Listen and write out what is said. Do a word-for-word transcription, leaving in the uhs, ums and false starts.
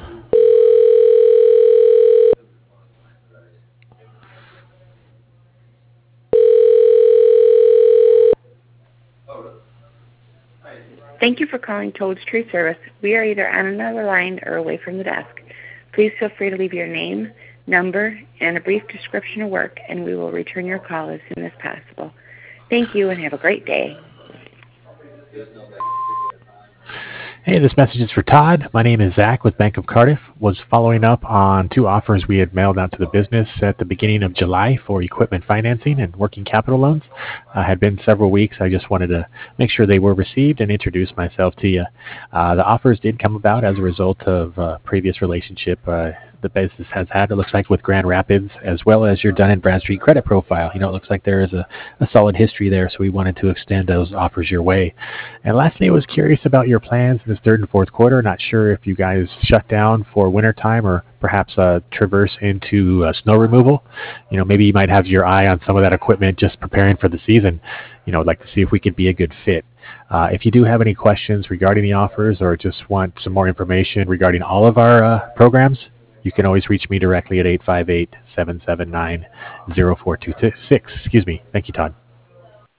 Thank you for calling Toad's Tree Service. We are either on another line or away from the desk. Please feel free to leave your name, number, and a brief description of work, and we will return your call as soon as possible. Thank you and have a great day. Hey, this message is for Todd. My name is Zach with Bank of Cardiff. Was following up on two offers we had mailed out to the business at the beginning of July for equipment financing and working capital loans. Uh, had been several weeks. I just wanted to make sure they were received and introduce myself to you. Uh, the offers did come about as a result of uh, previous relationship uh, the business has had, it looks like, with Grand Rapids, as well as your Dun and Bradstreet credit profile. You know, it looks like there is a, a solid history there, so we wanted to extend those offers your way. And lastly, I was curious about your plans in this third and fourth quarter. Not sure if you guys shut down for wintertime or perhaps uh, traverse into uh, snow removal. You know, maybe you might have your eye on some of that equipment just preparing for the season. You know, I'd like to see if we could be a good fit. Uh, if you do have any questions regarding the offers or just want some more information regarding all of our uh, programs, you can always reach me directly at eight five eight, seven seven nine, zero four two six. Excuse me. Thank you, Todd.